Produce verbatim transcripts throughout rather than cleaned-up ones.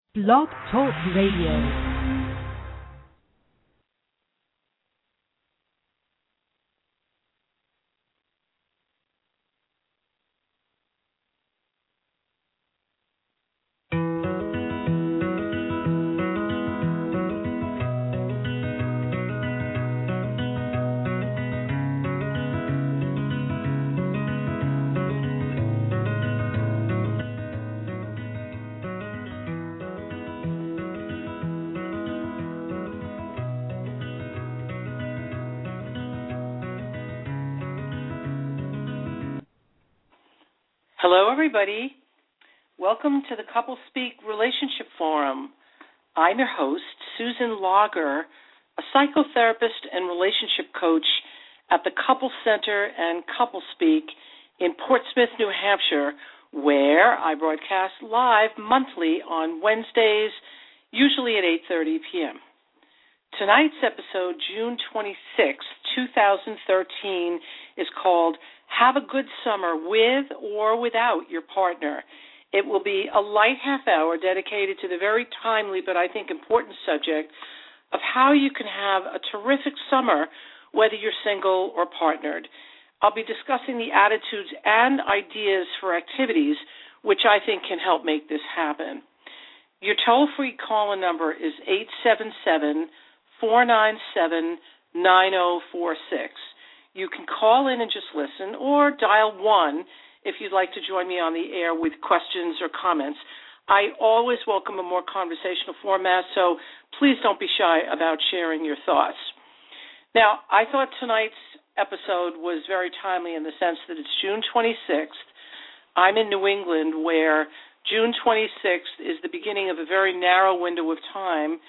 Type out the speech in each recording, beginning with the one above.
Blog Talk Radio. Hello, everybody. Welcome to the Couple Speak Relationship Forum. I'm your host, Susan Lager, a psychotherapist and relationship coach at the Couple Center and Couple Speak in Portsmouth, New Hampshire, where I broadcast live monthly on Wednesdays, usually at eight thirty p.m. Tonight's episode, June twenty-sixth, twenty thirteen, is called Have a Good Summer With or Without Your Partner. It will be a light half hour dedicated to the very timely but I think important subject of how you can have a terrific summer whether you're single or partnered. I'll be discussing the attitudes and ideas for activities which I think can help make this happen. Your toll-free call-in number is eight seven seven, four nine seven, nine zero four six. You can call in and just listen or dial one if you'd like to join me on the air with questions or comments. I always welcome a more conversational format, so please don't be shy about sharing your thoughts. Now, I thought tonight's episode was very timely in the sense that it's June twenty-sixth. I'm in New England where June twenty-sixth is the beginning of a very narrow window of time.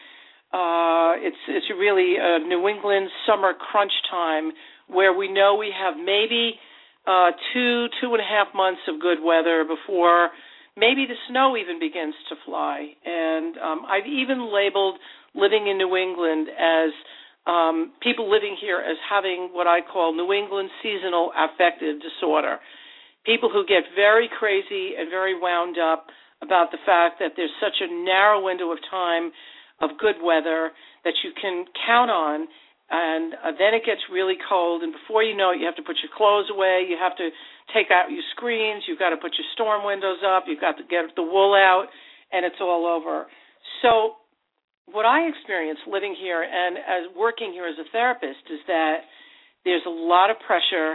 Uh, it's, it's really a New England summer crunch time where we know we have maybe uh, two, two and a half months of good weather before maybe the snow even begins to fly. And um, I've even labeled living in New England as um, people living here as having what I call New England seasonal affective disorder. People who get very crazy and very wound up about the fact that there's such a narrow window of time of good weather that you can count on. And uh, then it gets really cold, and before you know it, you have to put your clothes away, you have to take out your screens, you've got to put your storm windows up, you've got to get the wool out, and it's all over. So what I experience living here and as working here as a therapist is that there's a lot of pressure.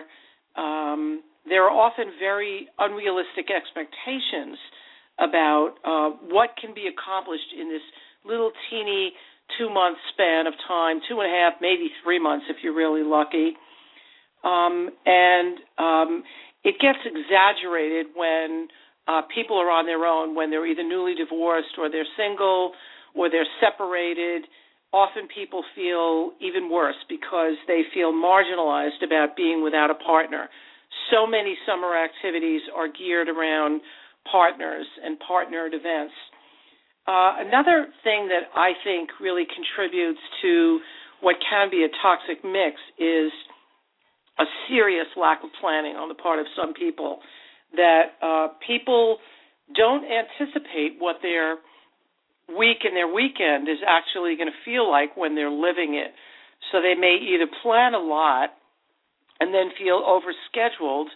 Um, there are often very unrealistic expectations about uh, what can be accomplished in this little teeny two-month span of time, two and a half, maybe three months if you're really lucky. Um, and um, it gets exaggerated when uh, people are on their own, when they're either newly divorced or they're single or they're separated. Often people feel even worse because they feel marginalized about being without a partner. So many summer activities are geared around partners and partnered events. Uh, another thing that I think really contributes to what can be a toxic mix is a serious lack of planning on the part of some people, that uh, people don't anticipate what their week and their weekend is actually going to feel like when they're living it. So they may either plan a lot and then feel overscheduled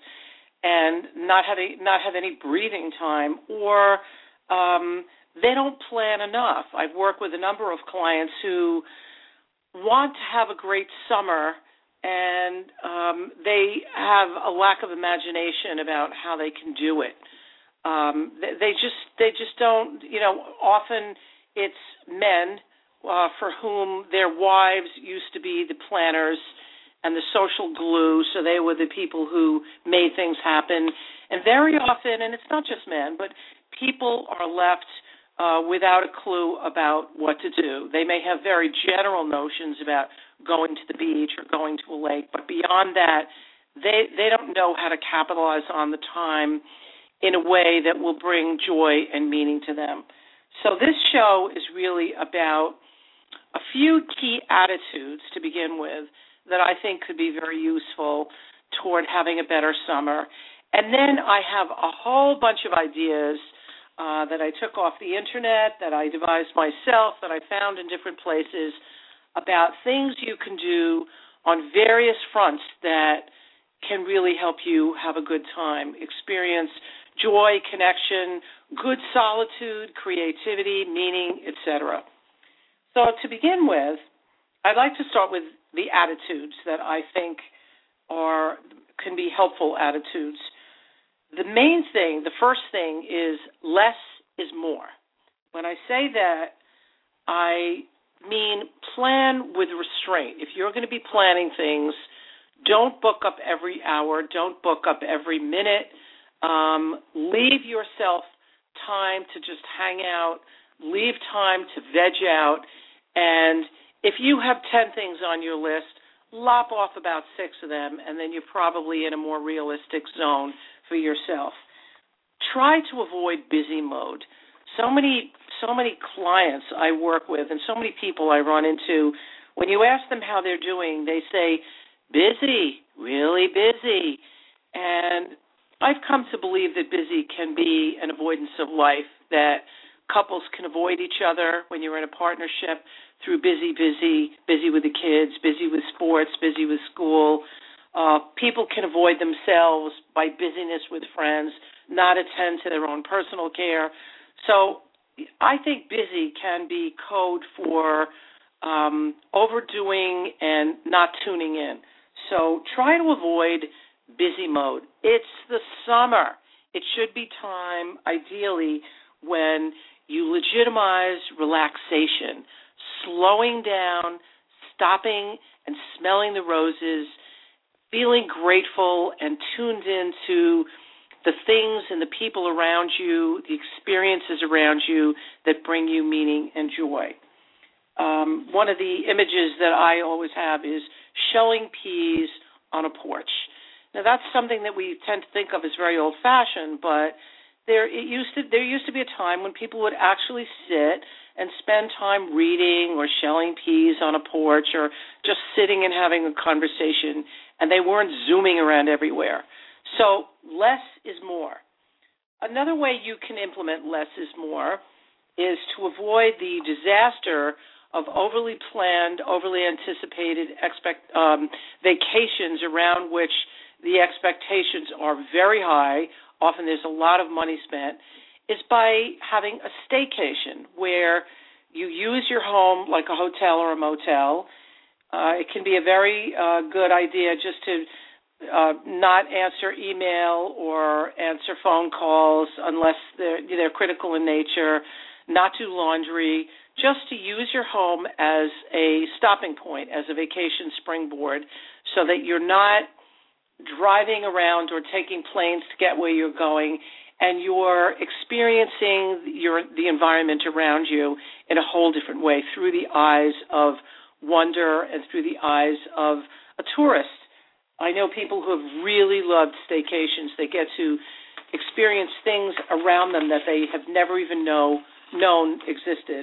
and not have, a, not have any breathing time, or um, they don't plan enough. I've worked with a number of clients who want to have a great summer, and um, they have a lack of imagination about how they can do it. Um, they, they just they just don't, you know, often it's men uh, for whom their wives used to be the planners and the social glue, so they were the people who made things happen. And very often, and it's not just men, but people are left Uh, without a clue about what to do. They may have very general notions about going to the beach or going to a lake, but beyond that, they they don't know how to capitalize on the time in a way that will bring joy and meaning to them. So this show is really about a few key attitudes to begin with that I think could be very useful toward having a better summer. And then I have a whole bunch of ideas uh, that I took off the internet, that I devised myself, that I found in different places about things you can do on various fronts that can really help you have a good time, experience joy, connection, good solitude, creativity, meaning, et cetera. So to begin with, I'd like to start with the attitudes that I think are can be helpful attitudes. The main thing, the first thing is less is more. When I say that, I mean plan with restraint. If you're going to be planning things, don't book up every hour. Don't book up every minute. Um, leave yourself time to just hang out. Leave time to veg out. And if you have ten things on your list, lop off about six of them, and then you're probably in a more realistic zone for yourself. Try to avoid busy mode. So many, so many clients I work with and so many people I run into, when you ask them how they're doing, they say, busy, really busy. And I've come to believe that busy can be an avoidance of life, that couples can avoid each other when you're in a partnership through busy, busy, busy with the kids, busy with sports, busy with school. Uh, people can avoid themselves by busyness with friends, not attend to their own personal care. So I think busy can be code for um, overdoing and not tuning in. So try to avoid busy mode. It's the summer. It should be time, ideally, when you legitimize relaxation, slowing down, stopping and smelling the roses, feeling grateful and tuned into the things and the people around you, the experiences around you that bring you meaning and joy. Um, one of the images that I always have is shelling peas on a porch. Now, that's something that we tend to think of as very old-fashioned, but there it used to there used to be a time when people would actually sit and spend time reading or shelling peas on a porch or just sitting and having a conversation, and they weren't zooming around everywhere. So less is more. Another way you can implement less is more is to avoid the disaster of overly planned, overly anticipated expect, um, vacations around which the expectations are very high, often there's a lot of money spent, is by having a staycation where you use your home like a hotel or a motel. Uh, it can be a very uh, good idea just to uh, not answer email or answer phone calls unless they're, they're critical in nature, not do laundry, just to use your home as a stopping point, as a vacation springboard, so that you're not driving around or taking planes to get where you're going, and you're experiencing your the environment around you in a whole different way through the eyes of wonder and through the eyes of a tourist. I know people who have really loved staycations. They get to experience things around them that they have never even know, known existed.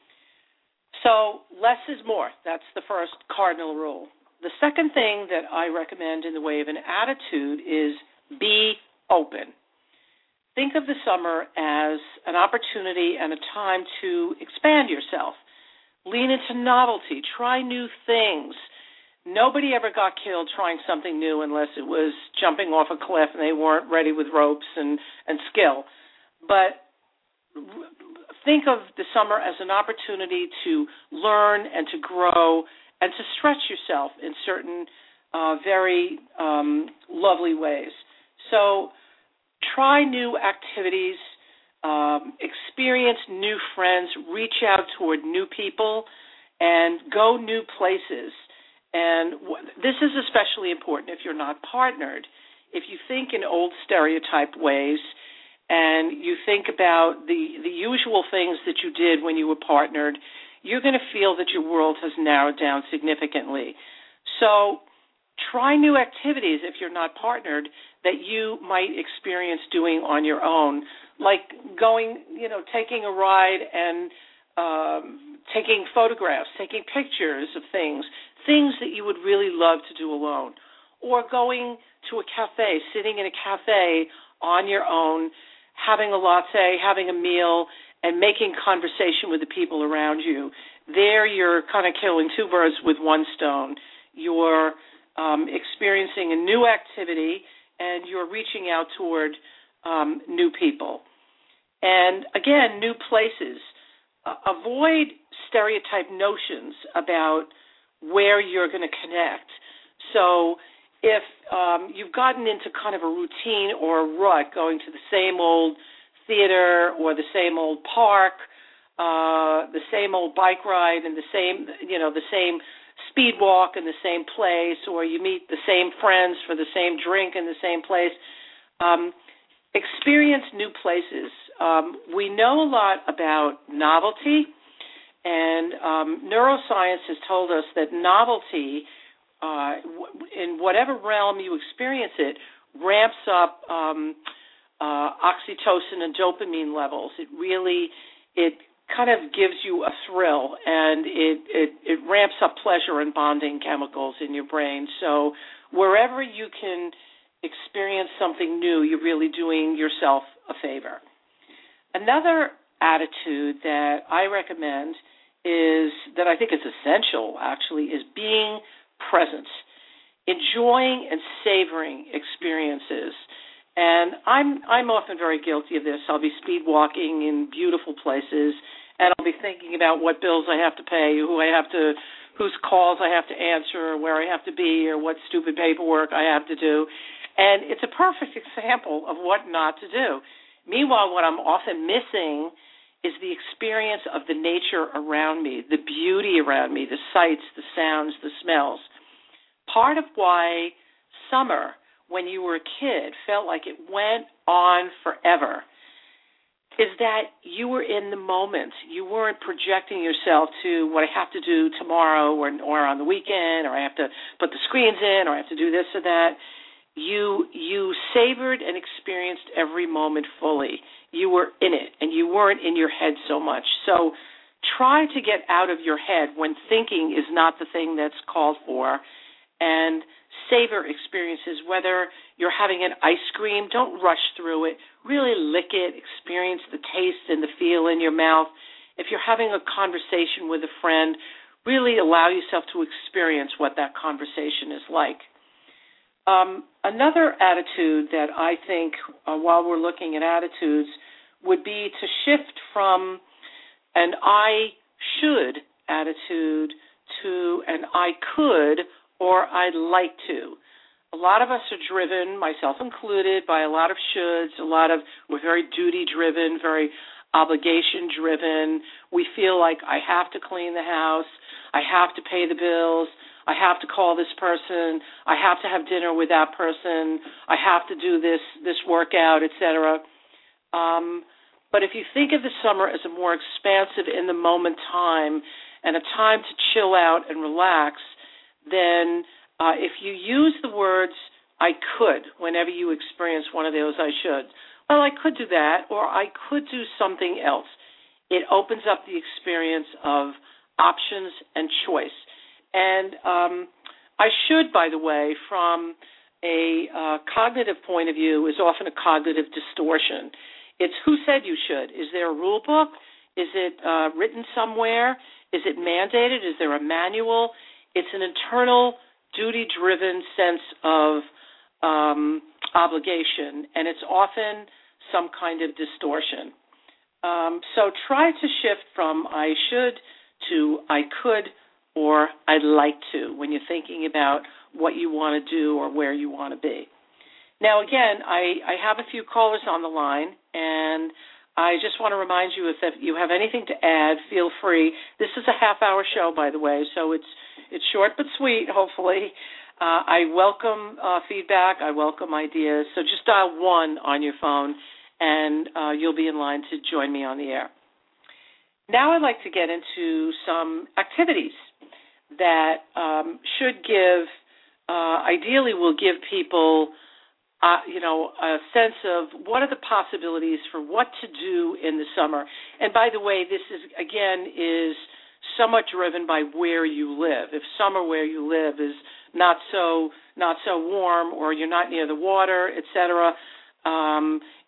So less is more. That's the first cardinal rule. The second thing that I recommend in the way of an attitude is be open. Think of the summer as an opportunity and a time to expand yourself. Lean into novelty. Try new things. Nobody ever got killed trying something new unless it was jumping off a cliff and they weren't ready with ropes and, and skill. But think of the summer as an opportunity to learn and to grow and to stretch yourself in certain uh, very um, lovely ways. So try new activities, um, experience new friends, reach out toward new people, and go new places. And w- this is especially important if you're not partnered. If you think in old stereotype ways and you think about the, the usual things that you did when you were partnered, you're going to feel that your world has narrowed down significantly. So try new activities if you're not partnered that you might experience doing on your own, like going, you know, taking a ride and um, taking photographs, taking pictures of things, things that you would really love to do alone, or going to a cafe, sitting in a cafe on your own, having a latte, having a meal, and making conversation with the people around you. There you're kind of killing two birds with one stone. You're um, experiencing a new activity, and you're reaching out toward um, new people. And, again, new places. Uh, avoid stereotype notions about where you're going to connect. So if um, you've gotten into kind of a routine or a rut, going to the same old theater or the same old park, uh, the same old bike ride and the same, you know, the same speed walk in the same place, or you meet the same friends for the same drink in the same place, um, experience new places. Um, we know a lot about novelty, and um, neuroscience has told us that novelty, uh, in whatever realm you experience it, ramps up um, uh, oxytocin and dopamine levels. It really, it kind of gives you a thrill, and it, it, it ramps up pleasure and bonding chemicals in your brain. So wherever you can experience something new, you're really doing yourself a favor. Another attitude that I recommend is, that I think is essential, actually, is being present, enjoying and savoring experiences. And I'm I'm often very guilty of this. I'll be speed walking in beautiful places, and I'll be thinking about what bills I have to pay, who I have to, whose calls I have to answer, where I have to be, or what stupid paperwork I have to do. And it's a perfect example of what not to do. Meanwhile, what I'm often missing is the experience of the nature around me, the beauty around me, the sights, the sounds, the smells. Part of why summer, when you were a kid, felt like it went on forever is that you were in the moment. You weren't projecting yourself to what I have to do tomorrow or, or on the weekend, or I have to put the screens in, or I have to do this or that. You you savored and experienced every moment fully. You were in it, and you weren't in your head so much. So try to get out of your head when thinking is not the thing that's called for, and savor experiences. Whether you're having an ice cream, don't rush through it. Really lick it, experience the taste and the feel in your mouth. If you're having a conversation with a friend, really allow yourself to experience what that conversation is like. Um, another attitude that I think, uh, while we're looking at attitudes, would be to shift from an I should attitude to an I could or I'd like to. A lot of us are driven, myself included, by a lot of shoulds, a lot of, we're very duty-driven, very obligation-driven. We feel like I have to clean the house, I have to pay the bills, I have to call this person, I have to have dinner with that person, I have to do this this workout, et cetera. Um, but if you think of the summer as a more expansive, in-the-moment time and a time to chill out and relax, then uh, if you use the words, I could, whenever you experience one of those I should, well, I could do that, or I could do something else. It opens up the experience of options and choice. And um, I should, by the way, from a uh, cognitive point of view, is often a cognitive distortion. It's who said you should. Is there a rule book? Is it uh, written somewhere? Is it mandated? Is there a manual? It's an internal, duty-driven sense of um, obligation, and it's often some kind of distortion. Um, so try to shift from I should to I could or I'd like to when you're thinking about what you want to do or where you want to be. Now, again, I, I have a few callers on the line, and I just want to remind you, if you have anything to add, feel free. This is a half-hour show, by the way, so it's it's short but sweet, hopefully. Uh, I welcome uh, feedback. I welcome ideas. So just dial one on your phone, and uh, you'll be in line to join me on the air. Now I'd like to get into some activities that um, should give, uh, ideally will give people, uh, you know, a sense of what are the possibilities for what to do in the summer. And by the way, this is, again, is somewhat driven by where you live. If summer where you live is not so not so warm, or you're not near the water, et cetera, um,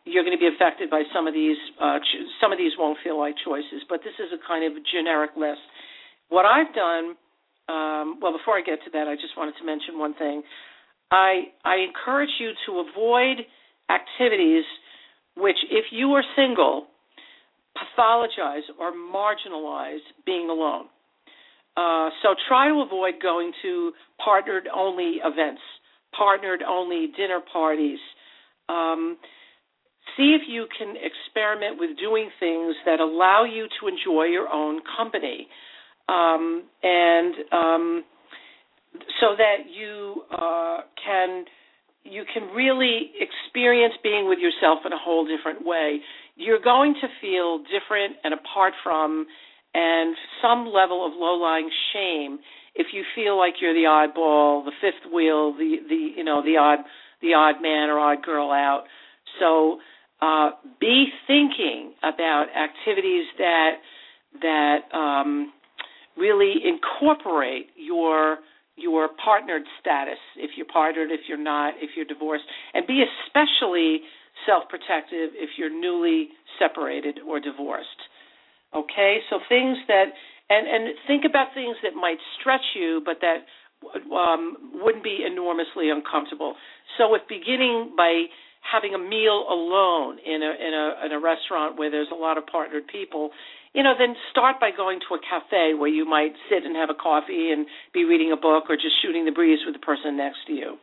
you're going to be affected by some of these. Uh, ch- some of these won't feel like choices, but this is a kind of generic list. What I've done, um, well, before I get to that, I just wanted to mention one thing. I I encourage you to avoid activities which, if you are single, pathologize or marginalize being alone. Uh, so try to avoid going to partnered-only events, partnered-only dinner parties. Um, see if you can experiment with doing things that allow you to enjoy your own company, um, and um, so that you uh, can you can really experience being with yourself in a whole different way. You're going to feel different and apart from, and some level of low-lying shame if you feel like you're the oddball, the fifth wheel, the, the you know the odd the odd man or odd girl out. So uh, be thinking about activities that that um, really incorporate your your partnered status, if you're partnered, if you're not, if you're divorced, and be especially self-protective if you're newly separated or divorced. Okay, so things that, and, and think about things that might stretch you, but that um, wouldn't be enormously uncomfortable. So if beginning by having a meal alone in a, in a in a restaurant where there's a lot of partnered people, you know, then start by going to a cafe where you might sit and have a coffee and be reading a book or just shooting the breeze with the person next to you.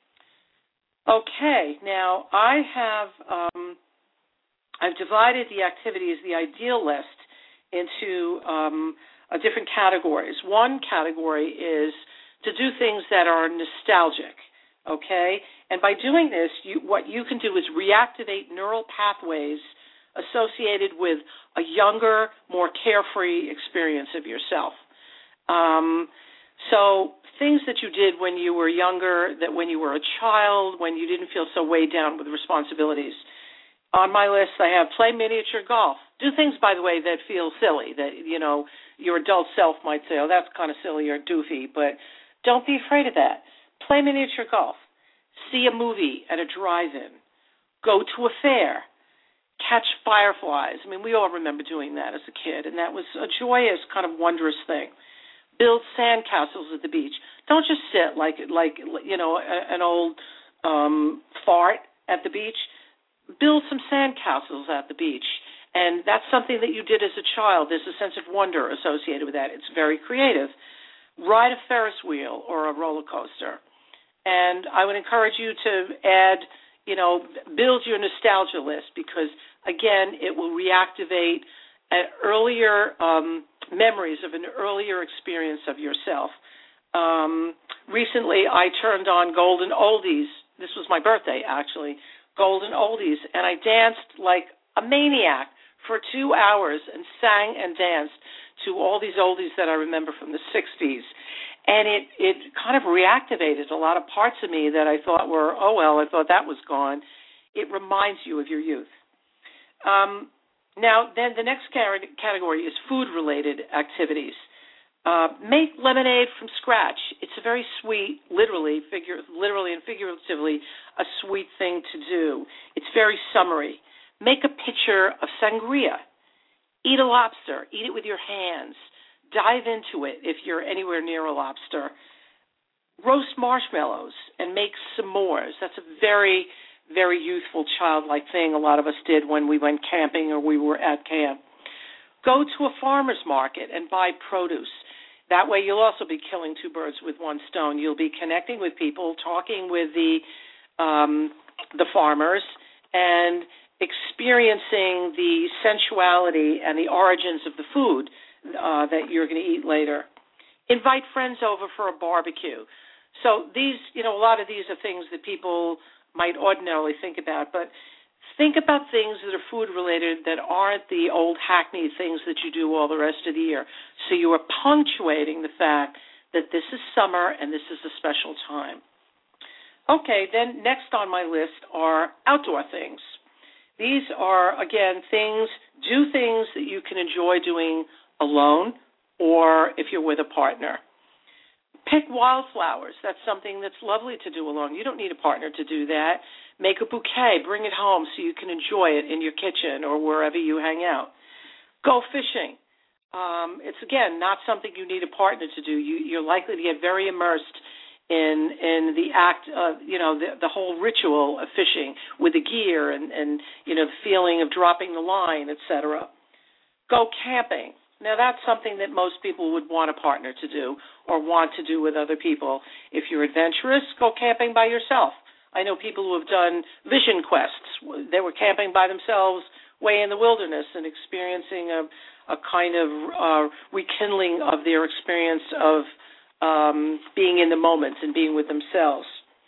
Okay, now I have um, I've divided the activities, the ideal list, into um, uh, different categories. One category is to do things that are nostalgic, okay? And by doing this, you, what you can do is reactivate neural pathways associated with a younger, more carefree experience of yourself. Um, so things that you did when you were younger, that when you were a child, when you didn't feel so weighed down with responsibilities. On my list, I have play miniature golf. Do things, by the way, that feel silly, that, you know, your adult self might say, oh, that's kind of silly or doofy, but don't be afraid of that. Play miniature golf. See a movie at a drive-in. Go to a fair. Catch fireflies. I mean, we all remember doing that as a kid, and that was a joyous, kind of wondrous thing. Build sandcastles at the beach. Don't just sit like, like you know, a, an old um, fart at the beach. Build some sandcastles at the beach, and that's something that you did as a child. There's a sense of wonder associated with that. It's very creative. Ride a Ferris wheel or a roller coaster, and I would encourage you to add, you know, build your nostalgia list because, again, it will reactivate an earlier um, memories of an earlier experience of yourself. Um, recently, I turned on Golden Oldies. This was my birthday, actually. Golden Oldies, and I danced like a maniac for two hours and sang and danced to all these oldies that I remember from the sixties. And it, it kind of reactivated a lot of parts of me that I thought were, oh, well, I thought that was gone. It reminds you of your youth. Um, now, then the next category is food-related activities. Uh, make lemonade from scratch. It's a very sweet, literally, figure, literally and figuratively, a sweet thing to do. It's very summery. Make a pitcher of sangria. Eat a lobster. Eat it with your hands. Dive into it if you're anywhere near a lobster. Roast marshmallows and make s'mores. That's a very, very youthful, childlike thing a lot of us did when we went camping or we were at camp. Go to a farmer's market and buy produce. That way you'll also be killing two birds with one stone. You'll be connecting with people, talking with the um, the farmers, and experiencing the sensuality and the origins of the food uh, that you're going to eat later. Invite friends over for a barbecue. So these, you know, a lot of these are things that people might ordinarily think about, but think about things that are food-related that aren't the old hackneyed things that you do all the rest of the year. So you are punctuating the fact that this is summer and this is a special time. Okay, then next on my list are outdoor things. These are, again, things, do things that you can enjoy doing alone or if you're with a partner. Pick wildflowers. That's something that's lovely to do alone. You don't need a partner to do that. Make a bouquet. Bring it home so you can enjoy it in your kitchen or wherever you hang out. Go fishing. Um, it's, again, not something you need a partner to do. You, you're likely to get very immersed in in the act of, you know, the, the whole ritual of fishing with the gear and, and, you know, the feeling of dropping the line, et cetera. Go camping. Now, that's something that most people would want a partner to do or want to do with other people. If you're adventurous, go camping by yourself. I know people who have done vision quests. They were camping by themselves way in the wilderness and experiencing a, a kind of uh, rekindling of their experience of um, being in the moment and being with themselves.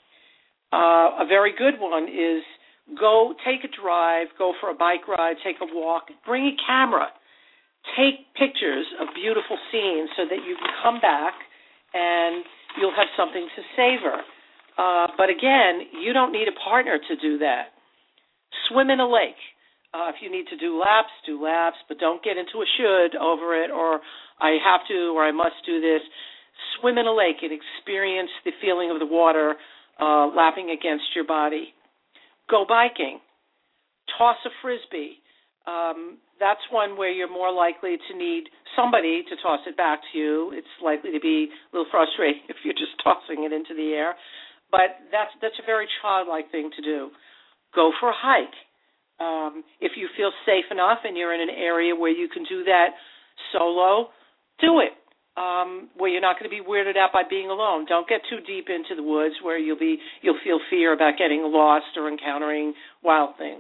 Uh, a very good one is go take a drive, go for a bike ride, take a walk, bring a camera. Take pictures of beautiful scenes so that you can come back and you'll have something to savor. Uh, but again, you don't need a partner to do that. Swim in a lake. Uh, if you need to do laps, do laps, but don't get into a should over it or I have to or I must do this. Swim in a lake and experience the feeling of the water uh, lapping against your body. Go biking. Toss a Frisbee. Um, that's one where you're more likely to need somebody to toss it back to you. It's likely to be a little frustrating if you're just tossing it into the air. But that's that's a very childlike thing to do. Go for a hike. Um, if you feel safe enough and you're in an area where you can do that solo, do it. Um, where you're not going to be weirded out by being alone. Don't get too deep into the woods where you'll be you'll feel fear about getting lost or encountering wild things.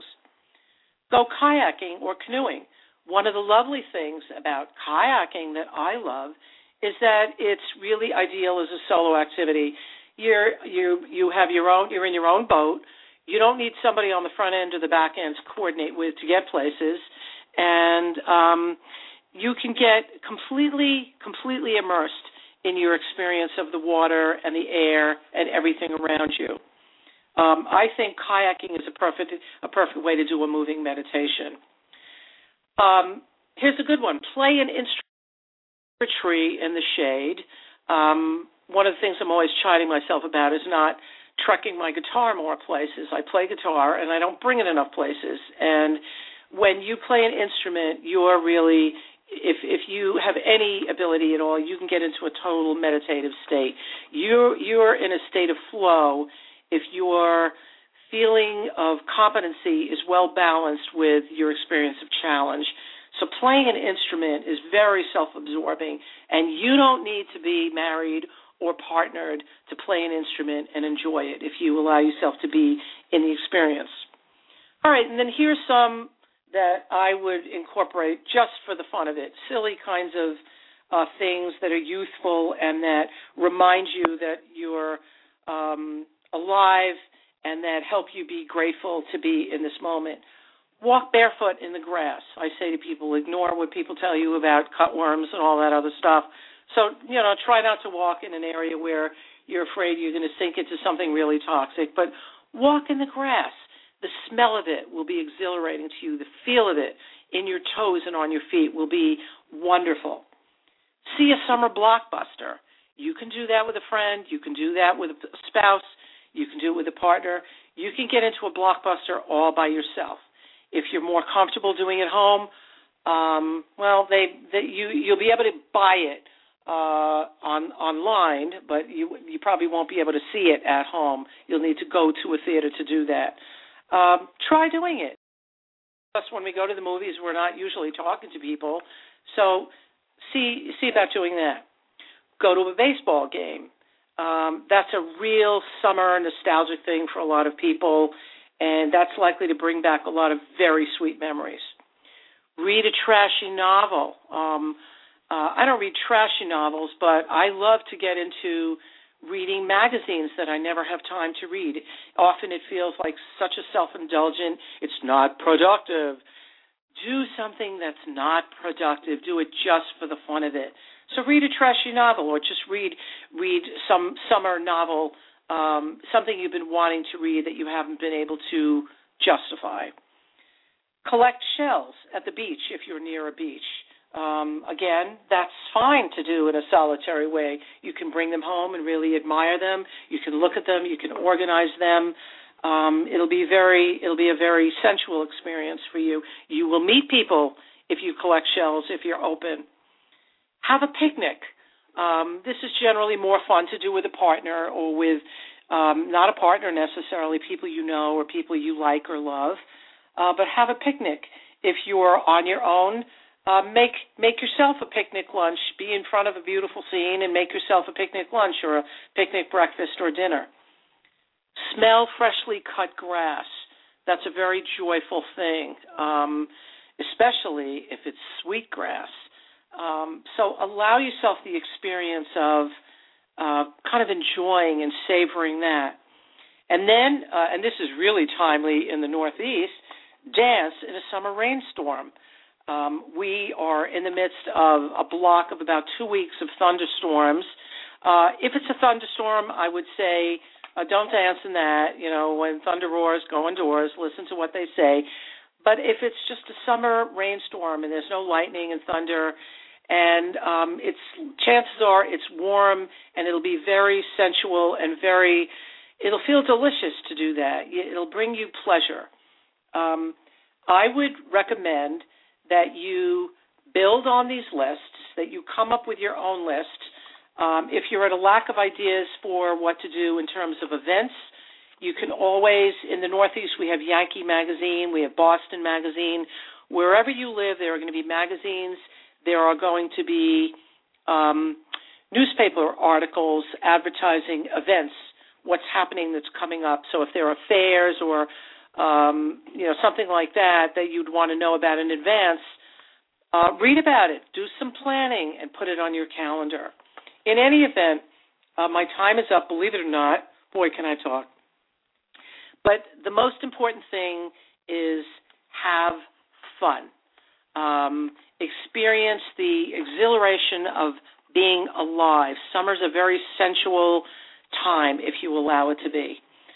Go kayaking or canoeing. One of the lovely things about kayaking that I love is that it's really ideal as a solo activity. You're you you have your own you're in your own boat. You don't need somebody on the front end or the back end to coordinate with to get places, and um, you can get completely completely immersed in your experience of the water and the air and everything around you. Um, I think kayaking is a perfect a perfect way to do a moving meditation. Um, here's a good one. Play an instrument or tree in the shade. Um, one of the things I'm always chiding myself about is not trekking my guitar more places. I play guitar, and I don't bring it enough places. And when you play an instrument, you're really, if if you have any ability at all, you can get into a total meditative state. You're, you're in a state of flow if your feeling of competency is well balanced with your experience of challenge. So playing an instrument is very self-absorbing, and you don't need to be married or partnered to play an instrument and enjoy it if you allow yourself to be in the experience. All right, and then here's some that I would incorporate just for the fun of it, silly kinds of uh, things that are youthful and that remind you that you're um, alive and that help you be grateful to be in this moment. Walk barefoot in the grass. I say to people, ignore what people tell you about cutworms and all that other stuff. So, you know, try not to walk in an area where you're afraid you're going to sink into something really toxic, but walk in the grass. The smell of it will be exhilarating to you. The feel of it in your toes and on your feet will be wonderful. See a summer blockbuster. You can do that with a friend. You can do that with a spouse. You can do it with a partner. You can get into a blockbuster all by yourself. If you're more comfortable doing it home, um, well, they, they you you'll be able to buy it uh, on online, but you you probably won't be able to see it at home. You'll need to go to a theater to do that. Um, try doing it. Plus, when we go to the movies, we're not usually talking to people, so see see about doing that. Go to a baseball game. Um, that's a real summer nostalgic thing for a lot of people, and that's likely to bring back a lot of very sweet memories. Read a trashy novel. Um, uh, I don't read trashy novels, but I love to get into reading magazines that I never have time to read. Often it feels like such a self-indulgent, it's not productive. Do something that's not productive. Do it just for the fun of it. So read a trashy novel or just read read some summer novel, um, something you've been wanting to read that you haven't been able to justify. Collect shells at the beach if you're near a beach. Um, again, that's fine to do in a solitary way. You can bring them home and really admire them. You can look at them. You can organize them. Um, it'll be very, it'll be a very sensual experience for you. You will meet people if you collect shells, if you're open. Have a picnic. Um, this is generally more fun to do with a partner or with um, not a partner necessarily, people you know or people you like or love. Uh, but have a picnic. If you're on your own, Uh, make make yourself a picnic lunch. Be in front of a beautiful scene and make yourself a picnic lunch or a picnic breakfast or dinner. Smell freshly cut grass. That's a very joyful thing, um, especially if it's sweet grass. Um, so allow yourself the experience of uh, kind of enjoying and savoring that. And then, uh, and this is really timely in the Northeast, dance in a summer rainstorm. Um, we are in the midst of a block of about two weeks of thunderstorms. Uh, if it's a thunderstorm, I would say uh, don't dance in that. You know, when thunder roars, go indoors, listen to what they say. But if it's just a summer rainstorm and there's no lightning and thunder, and um, it's chances are it's warm and it'll be very sensual and very, it'll feel delicious to do that. It'll bring you pleasure. Um, I would recommend that you build on these lists, that you come up with your own list. Um, if you're at a lack of ideas for what to do in terms of events, you can always, in the Northeast, we have Yankee Magazine, we have Boston Magazine. Wherever you live, there are going to be magazines. There are going to be um, newspaper articles advertising events, what's happening that's coming up. So if there are fairs or Um, you know, something like that that you'd want to know about in advance, uh, read about it, do some planning, and put it on your calendar. In any event, uh, my time is up, believe it or not. Boy, can I talk. But the most important thing is have fun. Um, experience the exhilaration of being alive. Summer's a very sensual time, if you allow it to be.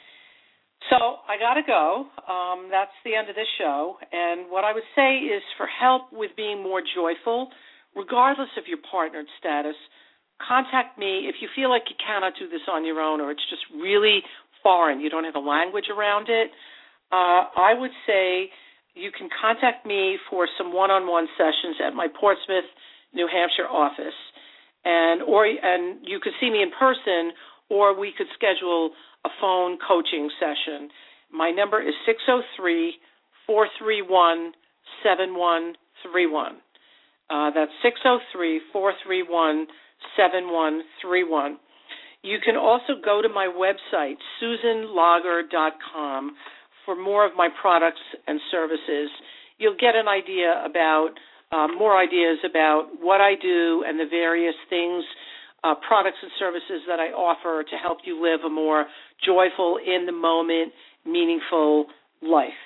So I got to go. Um, that's the end of this show. And what I would say is for help with being more joyful, regardless of your partnered status, contact me if you feel like you cannot do this on your own or it's just really foreign, you don't have a language around it. Uh, I would say you can contact me for some one-on-one sessions at my Portsmouth, New Hampshire office. And, or, and you could see me in person, or we could schedule a phone coaching session. My number is six oh three, four three one, seven one three one. Uh, that's six oh three, four three one, seven one three one. You can also go to my website, susan lager dot com, for more of my products and services. You'll get an idea about, uh, more ideas about what I do and the various things, Uh, products and services that I offer to help you live a more joyful, in-the-moment, meaningful life.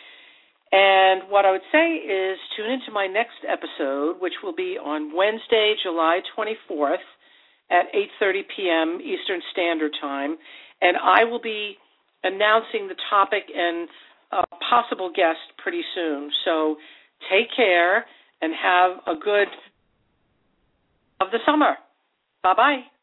And what I would say is tune into my next episode, which will be on Wednesday, July twenty-fourth at eight thirty p.m. Eastern Standard Time, and I will be announcing the topic and a possible guest pretty soon. So take care and have a good of the summer. Bye-bye.